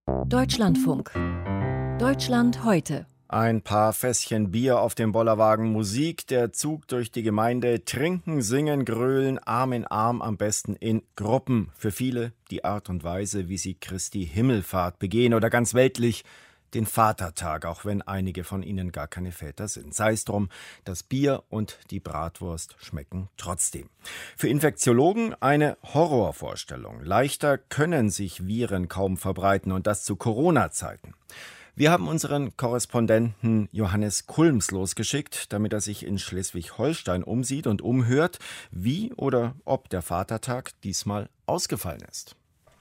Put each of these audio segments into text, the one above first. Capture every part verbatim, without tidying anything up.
Deutschlandfunk. Deutschland heute. Ein paar Fässchen Bier auf dem Bollerwagen, Musik, der Zug durch die Gemeinde, trinken, singen, grölen, Arm in Arm, am besten in Gruppen. Für viele die Art und Weise, wie sie Christi Himmelfahrt begehen oder ganz weltlich den Vatertag, auch wenn einige von ihnen gar keine Väter sind. Sei es drum, das Bier und die Bratwurst schmecken trotzdem. Für Infektiologen eine Horrorvorstellung. Leichter können sich Viren kaum verbreiten und das zu Corona-Zeiten. Wir haben unseren Korrespondenten Johannes Kulms losgeschickt, damit er sich in Schleswig-Holstein umsieht und umhört, wie oder ob der Vatertag diesmal ausgefallen ist.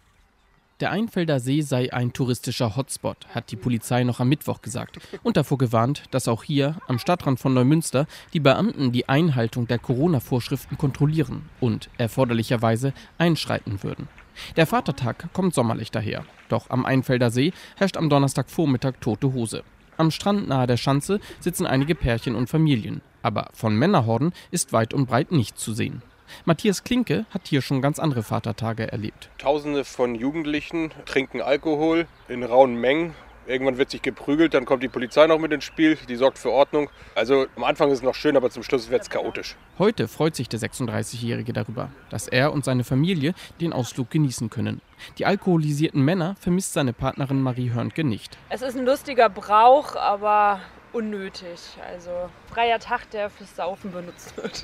Der Einfelder See sei ein touristischer Hotspot, hat die Polizei noch am Mittwoch gesagt und davor gewarnt, dass auch hier am Stadtrand von Neumünster die Beamten die Einhaltung der Corona-Vorschriften kontrollieren und erforderlicherweise einschreiten würden. Der Vatertag kommt sommerlich daher, doch am Einfelder See herrscht am Donnerstagvormittag tote Hose. Am Strand nahe der Schanze sitzen einige Pärchen und Familien, aber von Männerhorden ist weit und breit nichts zu sehen. Matthias Klinke hat hier schon ganz andere Vatertage erlebt. Tausende von Jugendlichen trinken Alkohol in rauen Mengen. Irgendwann wird sich geprügelt, dann kommt die Polizei noch mit ins Spiel, die sorgt für Ordnung. Also am Anfang ist es noch schön, aber zum Schluss wird es chaotisch. Heute freut sich der sechsunddreißigjährige darüber, dass er und seine Familie den Ausflug genießen können. Die alkoholisierten Männer vermisst seine Partnerin Marie Hörnke nicht. Es ist ein lustiger Brauch, aber unnötig. Also freier Tag, der fürs Saufen benutzt wird.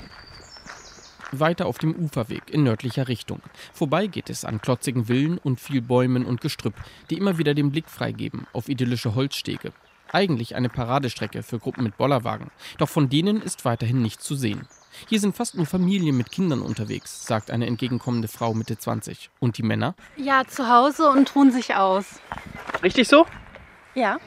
Weiter auf dem Uferweg in nördlicher Richtung. Vorbei geht es an klotzigen Villen und viel Bäumen und Gestrüpp, die immer wieder den Blick freigeben auf idyllische Holzstege. Eigentlich eine Paradestrecke für Gruppen mit Bollerwagen. Doch von denen ist weiterhin nichts zu sehen. Hier sind fast nur Familien mit Kindern unterwegs, sagt eine entgegenkommende Frau Mitte zwanzig. Und die Männer? Ja, zu Hause und ruhen sich aus. Richtig so? Ja.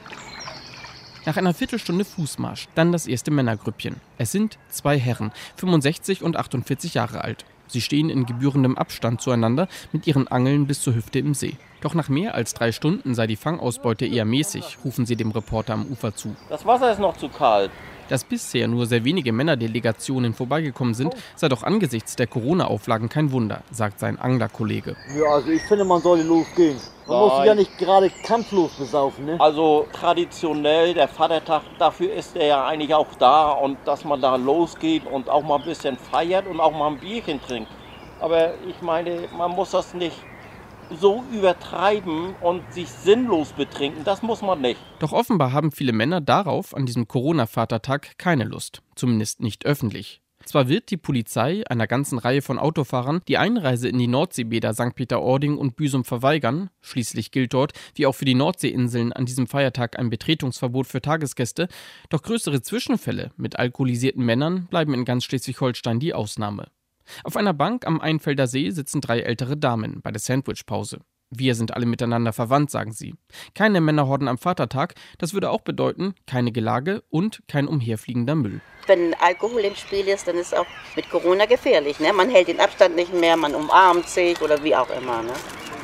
Nach einer Viertelstunde Fußmarsch, dann das erste Männergrüppchen. Es sind zwei Herren, fünfundsechzig und achtundvierzig Jahre alt. Sie stehen in gebührendem Abstand zueinander mit ihren Angeln bis zur Hüfte im See. Doch nach mehr als drei Stunden sei die Fangausbeute eher mäßig, rufen sie dem Reporter am Ufer zu. Das Wasser ist noch zu kalt. Dass bisher nur sehr wenige Männerdelegationen vorbeigekommen sind, sei doch angesichts der Corona-Auflagen kein Wunder, sagt sein Anglerkollege. Ja, also ich finde, man sollte losgehen. Man muss sich ja nicht gerade kampflos besaufen, ne? Also traditionell, der Vatertag, dafür ist er ja eigentlich auch da. Und dass man da losgeht und auch mal ein bisschen feiert und auch mal ein Bierchen trinkt. Aber ich meine, man muss das nicht so übertreiben und sich sinnlos betrinken, das muss man nicht. Doch offenbar haben viele Männer darauf an diesem Corona-Vatertag keine Lust, zumindest nicht öffentlich. Zwar wird die Polizei einer ganzen Reihe von Autofahrern die Einreise in die Nordseebäder Sankt Peter-Ording und Büsum verweigern, schließlich gilt dort, wie auch für die Nordseeinseln, an diesem Feiertag ein Betretungsverbot für Tagesgäste, doch größere Zwischenfälle mit alkoholisierten Männern bleiben in ganz Schleswig-Holstein die Ausnahme. Auf einer Bank am Einfelder See sitzen drei ältere Damen bei der Sandwichpause. Wir sind alle miteinander verwandt, sagen sie. Keine Männerhorden am Vatertag, das würde auch bedeuten, keine Gelage und kein umherfliegender Müll. Wenn Alkohol im Spiel ist, dann ist es auch mit Corona gefährlich. Ne? Man hält den Abstand nicht mehr, man umarmt sich oder wie auch immer. Ne?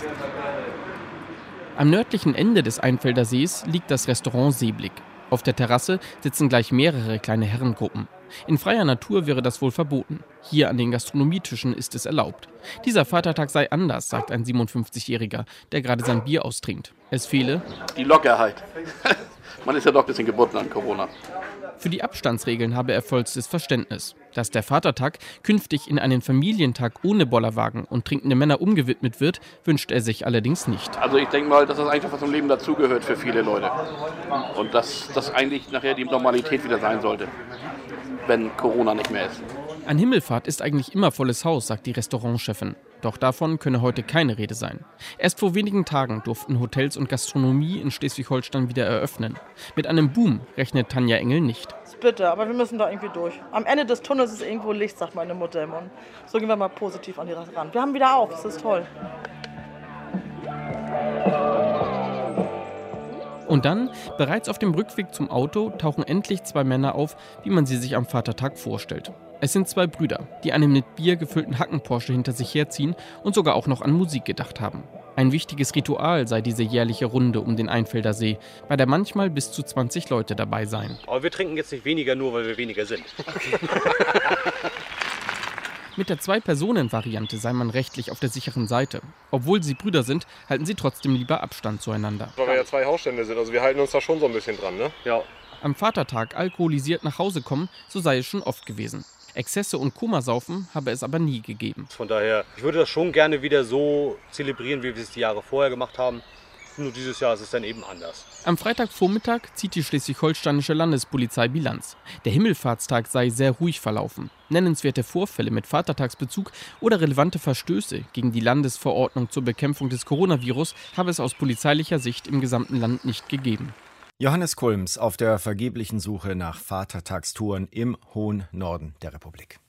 Am nördlichen Ende des Einfelder Sees liegt das Restaurant Seeblick. Auf der Terrasse sitzen gleich mehrere kleine Herrengruppen. In freier Natur wäre das wohl verboten. Hier an den Gastronomietischen ist es erlaubt. Dieser Vatertag sei anders, sagt ein siebenundfünfzigjähriger, der gerade sein Bier austrinkt. Es fehle die Lockerheit. Man ist ja doch ein bisschen gebunden an Corona. Für die Abstandsregeln habe er vollstes Verständnis. Dass der Vatertag künftig in einen Familientag ohne Bollerwagen und trinkende Männer umgewidmet wird, wünscht er sich allerdings nicht. Also ich denke mal, dass das einfach zum Leben dazugehört für viele Leute. Und dass das eigentlich nachher die Normalität wieder sein sollte, wenn Corona nicht mehr ist. An Himmelfahrt ist eigentlich immer volles Haus, sagt die Restaurantchefin. Doch davon könne heute keine Rede sein. Erst vor wenigen Tagen durften Hotels und Gastronomie in Schleswig-Holstein wieder eröffnen. Mit einem Boom rechnet Tanja Engel nicht. Bitte, aber wir müssen da irgendwie durch. Am Ende des Tunnels ist irgendwo Licht, sagt meine Mutter immer. Und so gehen wir mal positiv an die ran. Wir haben wieder auf, das ist toll. Und dann, bereits auf dem Rückweg zum Auto, tauchen endlich zwei Männer auf, wie man sie sich am Vatertag vorstellt. Es sind zwei Brüder, die einen mit Bier gefüllten Hacken-Porsche hinter sich herziehen und sogar auch noch an Musik gedacht haben. Ein wichtiges Ritual sei diese jährliche Runde um den Einfelder See, bei der manchmal bis zu zwanzig Leute dabei seien. Aber wir trinken jetzt nicht weniger, nur weil wir weniger sind. Okay. Mit der Zwei-Personen-Variante sei man rechtlich auf der sicheren Seite. Obwohl sie Brüder sind, halten sie trotzdem lieber Abstand zueinander. Weil wir ja zwei Hausstände sind, also wir halten uns da schon so ein bisschen dran, ne? Ja. Am Vatertag alkoholisiert nach Hause kommen, so sei es schon oft gewesen. Exzesse und Komasaufen habe es aber nie gegeben. Von daher, ich würde das schon gerne wieder so zelebrieren, wie wir es die Jahre vorher gemacht haben. Nur dieses Jahr ist es dann eben anders. Am Freitagvormittag zieht die schleswig-holsteinische Landespolizei Bilanz. Der Himmelfahrtstag sei sehr ruhig verlaufen. Nennenswerte Vorfälle mit Vatertagsbezug oder relevante Verstöße gegen die Landesverordnung zur Bekämpfung des Coronavirus habe es aus polizeilicher Sicht im gesamten Land nicht gegeben. Johannes Kulms auf der vergeblichen Suche nach Vatertagstouren im hohen Norden der Republik.